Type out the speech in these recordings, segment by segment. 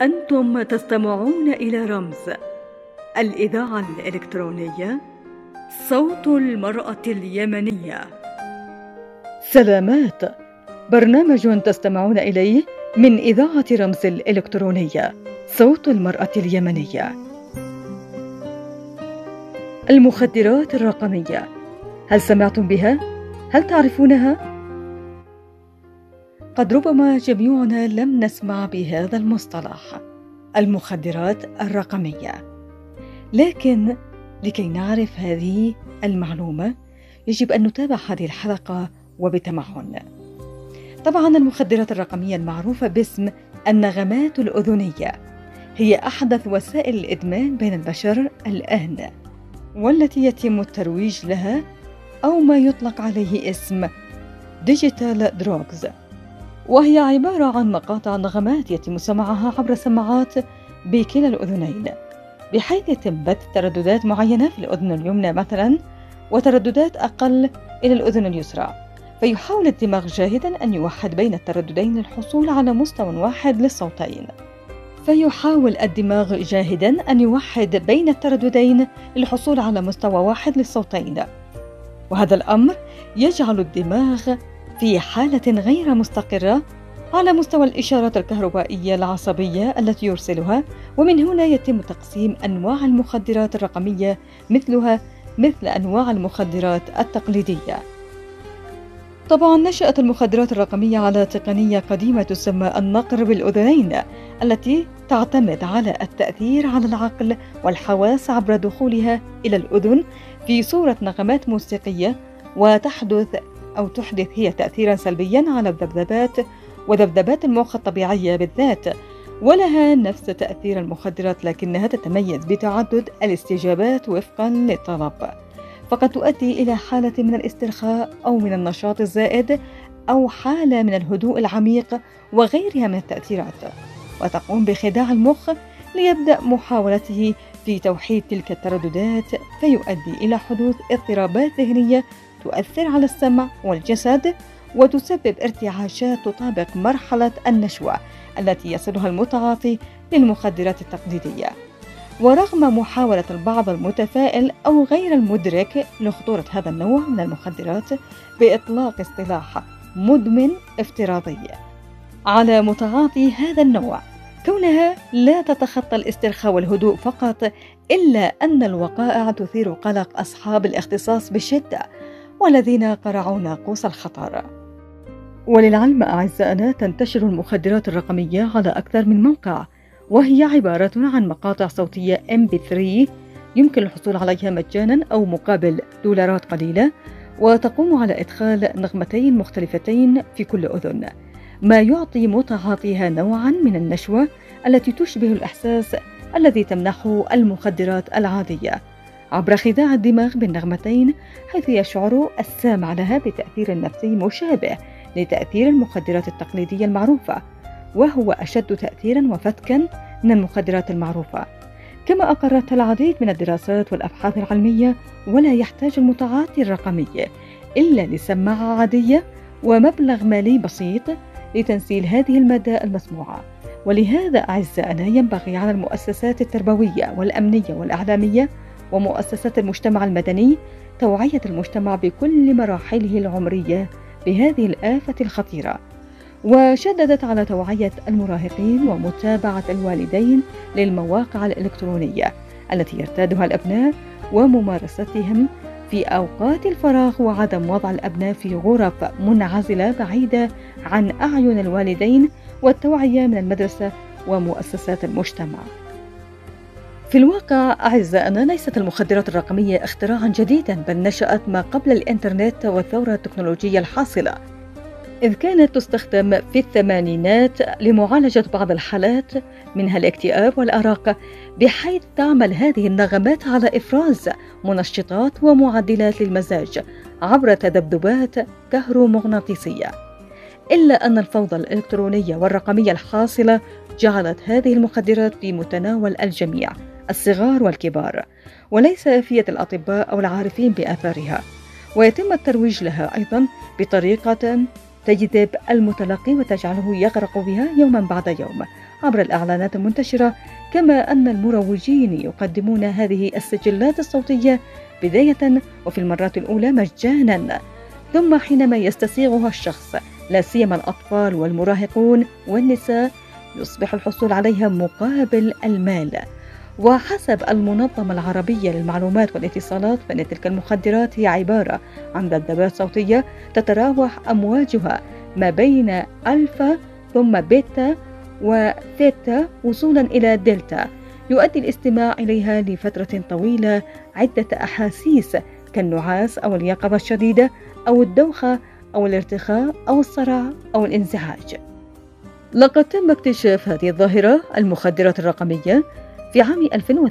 أنتم تستمعون إلى رمز الإذاعة الإلكترونية صوت المرأة اليمنية. سلامات، برنامج تستمعون إليه من إذاعة رمز الإلكترونية صوت المرأة اليمنية. المخدرات الرقمية، هل سمعتم بها؟ هل تعرفونها؟ قد ربما جميعنا لم نسمع بهذا المصطلح، المخدرات الرقمية، لكن لكي نعرف هذه المعلومة يجب أن نتابع هذه الحلقة وبتمعن. طبعا المخدرات الرقمية المعروفة باسم النغمات الأذنية هي أحدث وسائل الإدمان بين البشر الآن، والتي يتم الترويج لها أو ما يطلق عليه اسم ديجيتال دروغز، وهي عبارة عن مقاطع نغمات يتم سماعها عبر سماعات بكلا الأذنين، بحيث يتم بث ترددات معينة في الأذن اليمنى مثلا وترددات أقل إلى الأذن اليسرى، فيحاول الدماغ جاهدا أن يوحد بين الترددين للحصول على مستوى واحد للصوتين. وهذا الأمر يجعل الدماغ في حالة غير مستقرة على مستوى الإشارات الكهربائية العصبية التي يرسلها، ومن هنا يتم تقسيم أنواع المخدرات الرقمية مثل أنواع المخدرات التقليدية. طبعا نشأت المخدرات الرقمية على تقنية قديمة تسمى النقر بالأذنين، التي تعتمد على التأثير على العقل والحواس عبر دخولها إلى الأذن في صورة نغمات موسيقية، وتحدث هي تأثيرا سلبيا على الذبذبات وذبذبات المخ الطبيعية بالذات، ولها نفس تأثير المخدرات، لكنها تتميز بتعدد الاستجابات وفقا للطلب، فقد تؤدي إلى حالة من الاسترخاء أو من النشاط الزائد أو حالة من الهدوء العميق وغيرها من التأثيرات، وتقوم بخداع المخ ليبدأ محاولته في توحيد تلك الترددات، فيؤدي إلى حدوث اضطرابات ذهنية تؤثر على السمع والجسد، وتسبب ارتعاشات تطابق مرحلة النشوة التي يصلها المتعاطي للمخدرات التقليدية. ورغم محاولة البعض المتفائل أو غير المدرك لخطورة هذا النوع من المخدرات بإطلاق اصطلاح مدمن افتراضي على متعاطي هذا النوع، كونها لا تتخطى الاسترخاء والهدوء فقط، إلا أن الوقائع تثير قلق أصحاب الاختصاص بشدة والذين قرعوا ناقوس الخطر. وللعلم أعزائنا، تنتشر المخدرات الرقمية على أكثر من موقع، وهي عبارة عن مقاطع صوتية MP3 يمكن الحصول عليها مجانا أو مقابل دولارات قليلة، وتقوم على إدخال نغمتين مختلفتين في كل أذن، ما يعطي متعاطيها نوعا من النشوة التي تشبه الإحساس الذي تمنحه المخدرات العادية عبر خداع الدماغ بالنغمتين، حيث يشعر السامع لها بتأثير نفسي مشابه لتأثير المخدرات التقليدية المعروفة، وهو أشد تأثيرا وفتكا من المخدرات المعروفة، كما أقرت العديد من الدراسات والأبحاث العلمية. ولا يحتاج المتعاطي الرقمي إلا لسماعة عادية ومبلغ مالي بسيط لتنسيل هذه المادة المسموعة. ولهذا أعزائنا، ينبغي على المؤسسات التربوية والأمنية والإعلامية ومؤسسات المجتمع المدني توعية المجتمع بكل مراحله العمرية بهذه الآفة الخطيرة، وشددت على توعية المراهقين ومتابعة الوالدين للمواقع الإلكترونية التي يرتادها الأبناء وممارستهم في أوقات الفراغ، وعدم وضع الأبناء في غرف منعزلة بعيدة عن أعين الوالدين، والتوعية من المدرسة ومؤسسات المجتمع. في الواقع أعزائنا، ليست المخدرات الرقمية اختراعا جديدا، بل نشأت ما قبل الإنترنت والثورة التكنولوجية الحاصلة، إذ كانت تستخدم في الثمانينات لمعالجة بعض الحالات منها الاكتئاب والأرق، بحيث تعمل هذه النغمات على إفراز منشطات ومعدلات للمزاج عبر تذبذبات كهرومغناطيسية. إلا أن الفوضى الإلكترونية والرقمية الحاصلة جعلت هذه المخدرات في متناول الجميع، الصغار والكبار، وليس فية الأطباء أو العارفين بآثارها، ويتم الترويج لها أيضا بطريقة تجذب المتلقي وتجعله يغرق بها يوما بعد يوم عبر الإعلانات المنتشرة، كما أن المروجين يقدمون هذه السجلات الصوتية بداية وفي المرات الأولى مجانا، ثم حينما يستسيغها الشخص لا سيما الأطفال والمراهقون والنساء يصبح الحصول عليها مقابل المال. وحسب المنظمة العربية للمعلومات والاتصالات فإن تلك المخدرات هي عبارة عن ذبذبات صوتية تتراوح أمواجها ما بين ألفا ثم بيتا وثيتا وصولا إلى دلتا، يؤدي الاستماع إليها لفترة طويلة عدة أحاسيس كالنعاس أو اليقظة الشديدة أو الدوخة أو الارتخاء أو الصرع أو الانزعاج. لقد تم اكتشاف هذه الظاهرة المخدرات الرقمية في عام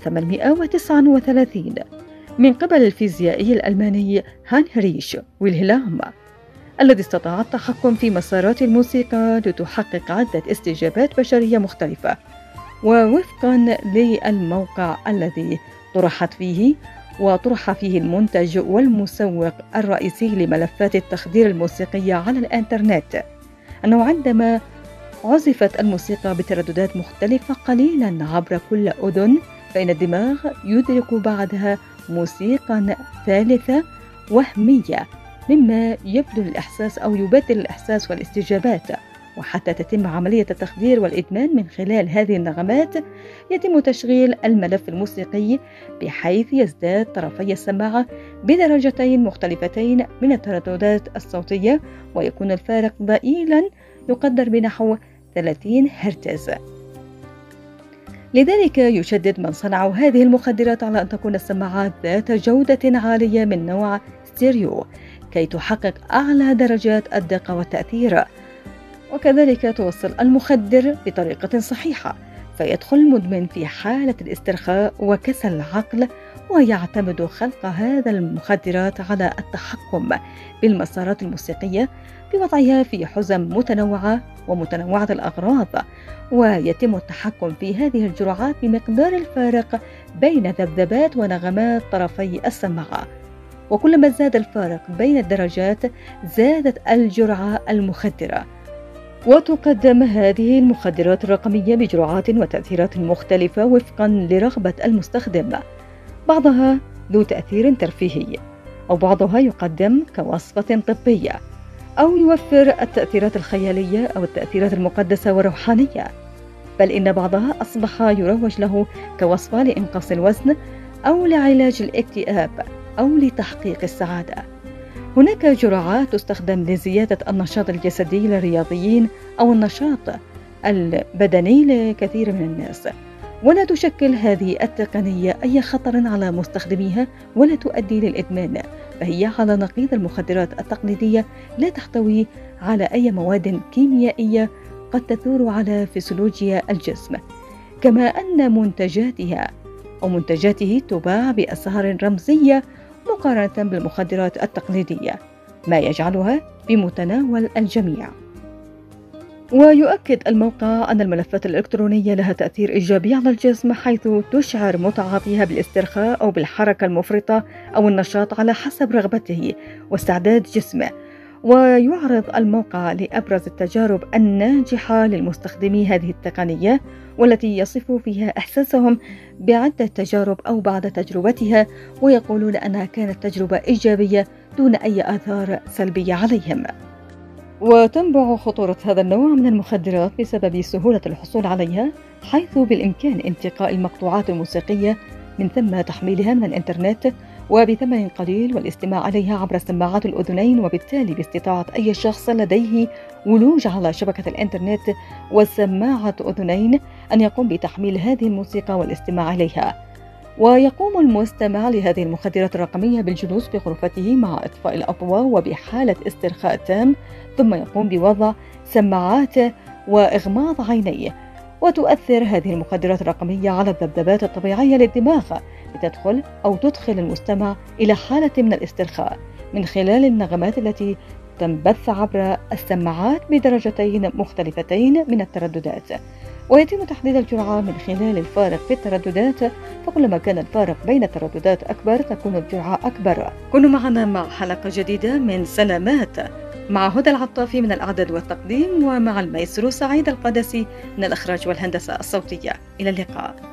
1839 من قبل الفيزيائي الألماني هنريش ويلهلم، الذي استطاع التحكم في مسارات الموسيقى لتحقق عدة استجابات بشرية مختلفة. ووفقا للموقع الذي طرح فيه المنتج والمسوق الرئيسي لملفات التخدير الموسيقية على الإنترنت، أنه عندما عزفت الموسيقى بترددات مختلفة قليلا عبر كل أذن فإن الدماغ يدرك بعدها موسيقى ثالثة وهمية، مما يبدل الإحساس أو يبدل الإحساس والاستجابات. وحتى تتم عملية التخدير والإدمان من خلال هذه النغمات يتم تشغيل الملف الموسيقي بحيث يزداد طرفي السماعة بدرجتين مختلفتين من الترددات الصوتية، ويكون الفارق ضئيلا يقدر بنحو 30 هرتز. لذلك يشدد من صنعوا هذه المخدرات على أن تكون السماعات ذات جودة عالية من نوع ستيريو كي تحقق أعلى درجات الدقة والتأثير، وكذلك توصل المخدر بطريقة صحيحة فيدخل المدمن في حالة الاسترخاء وكسل العقل. ويعتمد خلق هذا المخدرات على التحكم بالمسارات الموسيقية بوضعها في حزم متنوعة ومتنوعة الأغراض، ويتم التحكم في هذه الجرعات بمقدار الفارق بين ذبذبات ونغمات طرفي السماعة، وكلما زاد الفارق بين الدرجات زادت الجرعة المخدرة. وتقدم هذه المخدرات الرقمية بجرعات وتأثيرات مختلفة وفقا لرغبة المستخدم، بعضها ذو تأثير ترفيهي، أو بعضها يقدم كوصفة طبية، أو يوفر التأثيرات الخيالية أو التأثيرات المقدسة والروحانية، بل إن بعضها أصبح يروج له كوصفة لإنقاص الوزن أو لعلاج الاكتئاب أو لتحقيق السعادة. هناك جرعات تستخدم لزيادة النشاط الجسدي للرياضيين أو النشاط البدني لكثير من الناس، ولا تشكل هذه التقنية أي خطر على مستخدميها ولا تؤدي للإدمان، فهي على نقيض المخدرات التقليدية لا تحتوي على أي مواد كيميائية قد تثور على فسيولوجيا الجسم، كما أن منتجاته تباع بأسعار رمزية مقارنة بالمخدرات التقليدية، ما يجعلها بمتناول الجميع. ويؤكد الموقع أن الملفات الإلكترونية لها تأثير إيجابي على الجسم، حيث تشعر متعاطيها بالاسترخاء أو بالحركة المفرطة أو النشاط على حسب رغبته واستعداد جسمه. ويعرض الموقع لأبرز التجارب الناجحة للمستخدمي هذه التقنية، والتي يصف فيها إحساسهم بعدة تجارب أو بعد تجربتها، ويقولون أنها كانت تجربة إيجابية دون أي آثار سلبية عليهم. وتنبع خطورة هذا النوع من المخدرات بسبب سهولة الحصول عليها، حيث بالإمكان انتقاء المقطوعات الموسيقية من ثم تحميلها من الإنترنت وبثمن قليل والاستماع عليها عبر سماعات الأذنين، وبالتالي باستطاعة أي شخص لديه ولوج على شبكة الإنترنت وسماعة أذنين أن يقوم بتحميل هذه الموسيقى والاستماع إليها. ويقوم المستمع لهذه المخدرات الرقمية بالجلوس بغرفته مع إطفاء الأضواء وبحالة استرخاء تام، ثم يقوم بوضع سماعات وإغماض عينيه. وتؤثر هذه المخدرات الرقمية على الذبذبات الطبيعية للدماغ تدخل المستمع إلى حالة من الاسترخاء من خلال النغمات التي تنبث عبر السماعات بدرجتين مختلفتين من الترددات. ويتم تحديد الجرعة من خلال الفارق في الترددات، فكلما كان الفارق بين الترددات أكبر تكون الجرعة أكبر. كونوا معنا مع حلقة جديدة من سلامات مع هدى العطافي من الإعداد والتقديم، ومع المايسترو سعيد القادسي من الإخراج والهندسة الصوتية. إلى اللقاء.